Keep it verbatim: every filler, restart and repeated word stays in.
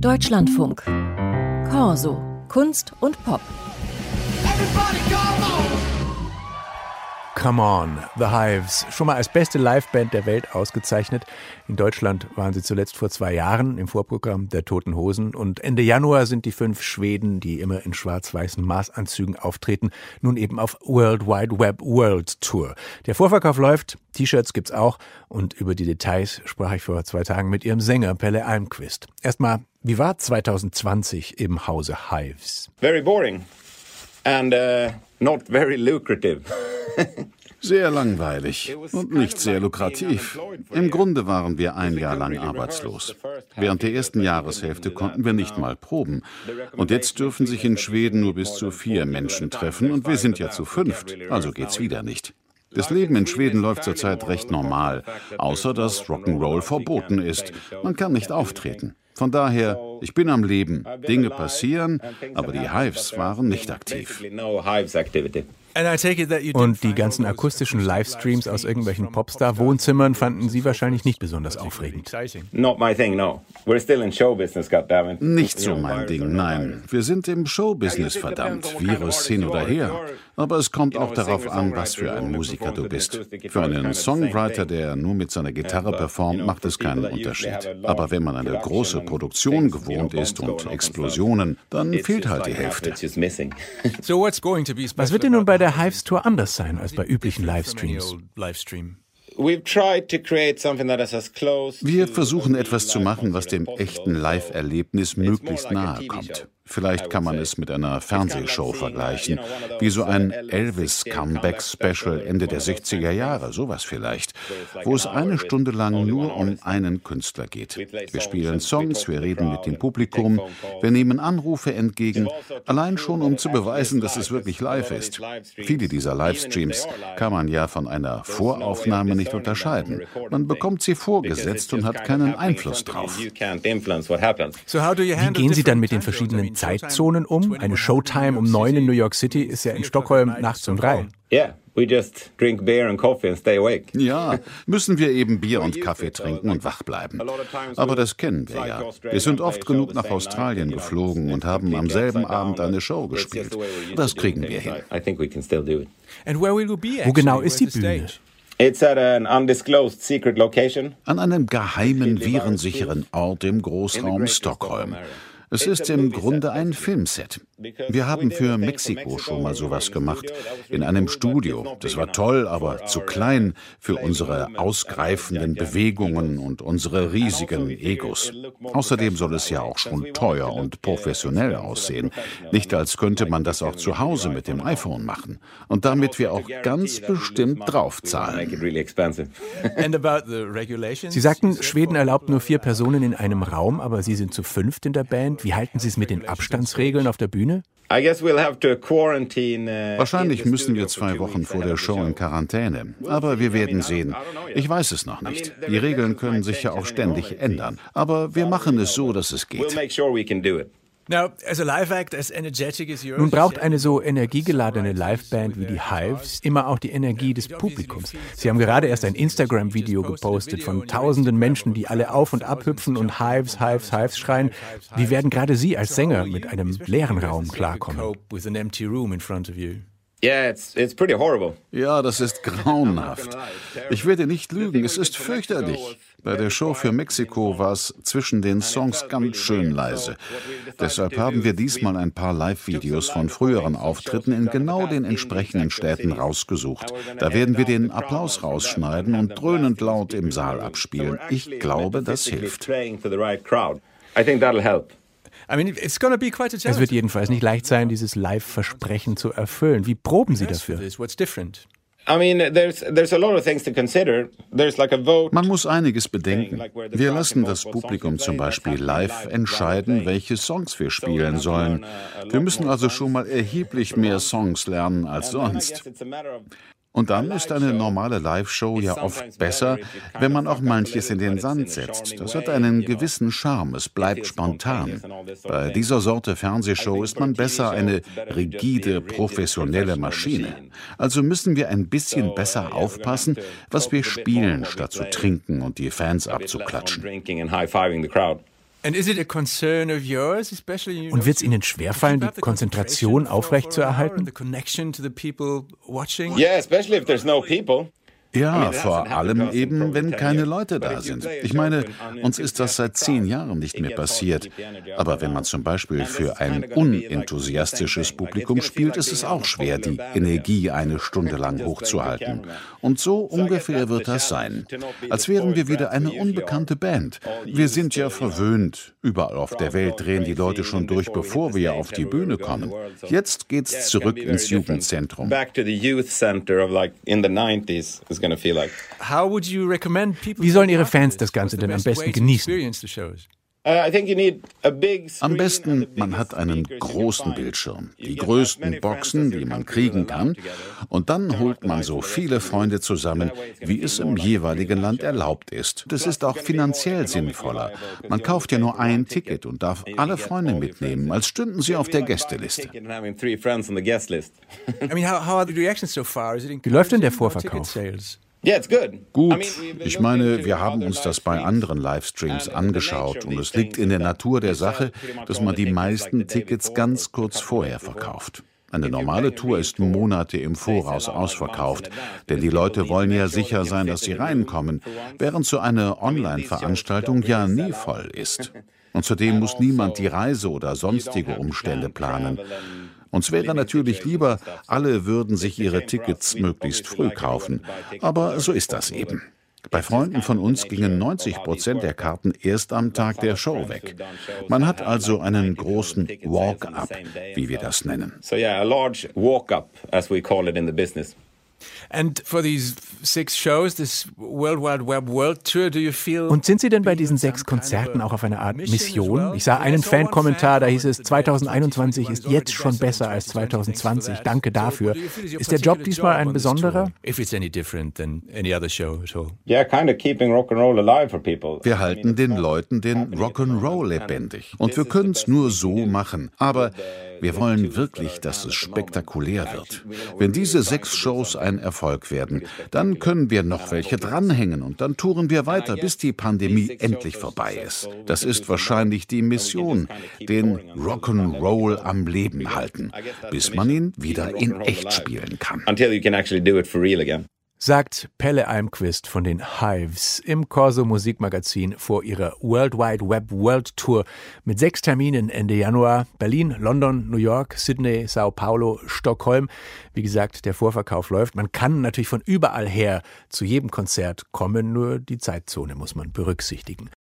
Deutschlandfunk. Corso. Kunst und Pop. Come on, The Hives. Schon mal als beste Liveband der Welt ausgezeichnet. In Deutschland waren sie zuletzt vor zwei Jahren im Vorprogramm der Toten Hosen. Und Ende Januar sind die fünf Schweden, die immer in schwarz-weißen Maßanzügen auftreten, nun eben auf World Wide Web World Tour. Der Vorverkauf läuft, T-Shirts gibt's auch. Und über die Details sprach ich vor zwei Tagen mit ihrem Sänger Pelle Almqvist. Erstmal, wie war zwanzig zwanzig im Hause Hives? Very boring and uh, not very lucrative. Sehr langweilig und nicht sehr lukrativ. Im Grunde waren wir ein Jahr lang arbeitslos. Während der ersten Jahreshälfte konnten wir nicht mal proben. Und jetzt dürfen sich in Schweden nur bis zu vier Menschen treffen und wir sind ja zu fünft, also geht's wieder nicht. Das Leben in Schweden läuft zurzeit recht normal, außer dass Rock'n'Roll verboten ist. Man kann nicht auftreten. Von daher, ich bin am Leben. Dinge passieren, aber die Hives waren nicht aktiv. Und die ganzen akustischen Livestreams aus irgendwelchen Popstar-Wohnzimmern fanden Sie wahrscheinlich nicht besonders aufregend. Nicht so mein Ding, nein. Wir sind im Showbusiness, verdammt. Virus hin oder her. Aber es kommt auch darauf an, was für ein Musiker du bist. Für einen Songwriter, der nur mit seiner Gitarre performt, macht es keinen Unterschied. Aber wenn man eine große Produktion gewohnt ist und Explosionen, dann fehlt halt die Hälfte. Was wird denn nun bei der Hives Tour anders sein als bei üblichen Livestreams? Wir versuchen etwas zu machen, was dem echten Live-Erlebnis möglichst nahe kommt. Vielleicht kann man es mit einer Fernsehshow vergleichen, wie so ein Elvis-Comeback-Special Ende der sechziger Jahre, sowas vielleicht, wo es eine Stunde lang nur um einen Künstler geht. Wir spielen Songs, wir reden mit dem Publikum, wir nehmen Anrufe entgegen, allein schon um zu beweisen, dass es wirklich live ist. Viele dieser Livestreams kann man ja von einer Voraufnahme nicht unterscheiden. Man bekommt sie vorgesetzt und hat keinen Einfluss drauf. Wie gehen Sie dann mit den verschiedenen Zeitzonen um? Eine Showtime um neun in New York City ist ja in Stockholm nachts um drei. Yeah, we just drink beer and coffee and stay awake. Ja, müssen wir eben Bier und Kaffee trinken und wach bleiben. Aber das kennen wir ja. Wir sind oft genug nach Australien geflogen und haben am selben Abend eine Show gespielt. Das kriegen wir hin. Wo genau ist die Bühne? It's at an undisclosed secret location. An einem geheimen, virensicheren Ort im Großraum Stockholm. Es ist im Grunde ein Filmset. Wir haben für Mexiko schon mal sowas gemacht, in einem Studio. Das war toll, aber zu klein für unsere ausgreifenden Bewegungen und unsere riesigen Egos. Außerdem soll es ja auch schon teuer und professionell aussehen. Nicht als könnte man das auch zu Hause mit dem iPhone machen. Und damit wir auch ganz bestimmt draufzahlen. Sie sagten, Schweden erlaubt nur vier Personen in einem Raum, aber Sie sind zu fünft in der Band. Wie halten Sie es mit den Abstandsregeln auf der Bühne? Wahrscheinlich müssen wir zwei Wochen vor der Show in Quarantäne. Aber wir werden sehen. Ich weiß es noch nicht. Die Regeln können sich ja auch ständig ändern. Aber wir machen es so, dass es geht. Nun braucht eine so energiegeladene Liveband wie die Hives immer auch die Energie des Publikums. Sie haben gerade erst ein Instagram-Video gepostet von tausenden Menschen, die alle auf- und abhüpfen und Hives, Hives, Hives schreien. Wie werden gerade Sie als Sänger mit einem leeren Raum klarkommen? Yeah, it's, it's pretty horrible. Ja, das ist grauenhaft. Ich werde nicht lügen, es ist fürchterlich. Bei der Show für Mexiko war es zwischen den Songs ganz schön leise. Deshalb haben wir diesmal ein paar Live-Videos von früheren Auftritten in genau den entsprechenden Städten rausgesucht. Da werden wir den Applaus rausschneiden und dröhnend laut im Saal abspielen. Ich glaube, das hilft. I think that'll help. Es wird jedenfalls nicht leicht sein, dieses Live-Versprechen zu erfüllen. Wie proben Sie dafür? Man muss einiges bedenken. Wir lassen das Publikum zum Beispiel live entscheiden, welche Songs wir spielen sollen. Wir müssen also schon mal erheblich mehr Songs lernen als sonst. Und dann ist eine normale Live-Show ja oft besser, wenn man auch manches in den Sand setzt. Das hat einen gewissen Charme, es bleibt spontan. Bei dieser Sorte Fernsehshow ist man besser eine rigide, professionelle Maschine. Also müssen wir ein bisschen besser aufpassen, was wir spielen, statt zu trinken und die Fans abzuklatschen. Und wird es Ihnen schwerfallen, die Konzentration aufrechtzuerhalten? Yeah, especially if there's no people. Ja, vor allem eben, wenn keine Leute da sind. Ich meine, uns ist das seit zehn Jahren nicht mehr passiert. Aber wenn man zum Beispiel für ein unenthusiastisches Publikum spielt, ist es auch schwer, die Energie eine Stunde lang hochzuhalten. Und so ungefähr wird das sein. Als wären wir wieder eine unbekannte Band. Wir sind ja verwöhnt. Überall auf der Welt drehen die Leute schon durch, bevor wir auf die Bühne kommen. Jetzt geht's zurück ins Jugendzentrum. Wie sollen Ihre Fans das Ganze denn am besten genießen? Am besten, man hat einen großen Bildschirm, die größten Boxen, die man kriegen kann, und dann holt man so viele Freunde zusammen, wie es im jeweiligen Land erlaubt ist. Das ist auch finanziell sinnvoller. Man kauft ja nur ein Ticket und darf alle Freunde mitnehmen, als stünden sie auf der Gästeliste. Wie läuft denn der Vorverkauf? Gut, ich meine, wir haben uns das bei anderen Livestreams angeschaut und es liegt in der Natur der Sache, dass man die meisten Tickets ganz kurz vorher verkauft. Eine normale Tour ist Monate im Voraus ausverkauft, denn die Leute wollen ja sicher sein, dass sie reinkommen, während so eine Online-Veranstaltung ja nie voll ist. Und zudem muss niemand die Reise oder sonstige Umstände planen. Uns wäre natürlich lieber, alle würden sich ihre Tickets möglichst früh kaufen. Aber so ist das eben. Bei Freunden von uns gingen neunzig Prozent der Karten erst am Tag der Show weg. Man hat also einen großen Walk-up, wie wir das nennen. So yeah, a large walk-up, as we call it in the business. And for these six shows, this World Wide Web World Tour, do you feel? Und sind Sie denn bei diesen sechs Konzerten auch auf eine Art Mission? Ich sah einen Fan-Kommentar, da hieß es, zwanzig einundzwanzig ist jetzt schon besser als zwanzig zwanzig. Danke dafür. Ist der Job diesmal ein besonderer? Wir halten den Leuten den Rock'n'Roll lebendig. Und wir können es nur so machen. Aber wir wollen wirklich, dass es spektakulär wird. Wenn diese sechs Shows ein Erfolg werden, dann können wir noch welche dranhängen und dann touren wir weiter, bis die Pandemie endlich vorbei ist. Das ist wahrscheinlich die Mission, den Rock'n'Roll am Leben halten, bis man ihn wieder in echt spielen kann. Sagt Pelle Almqvist von den Hives im Corso Musikmagazin vor ihrer World Wide Web World Tour mit sechs Terminen Ende Januar. Berlin, London, New York, Sydney, Sao Paulo, Stockholm. Wie gesagt, der Vorverkauf läuft. Man kann natürlich von überall her zu jedem Konzert kommen, nur die Zeitzone muss man berücksichtigen.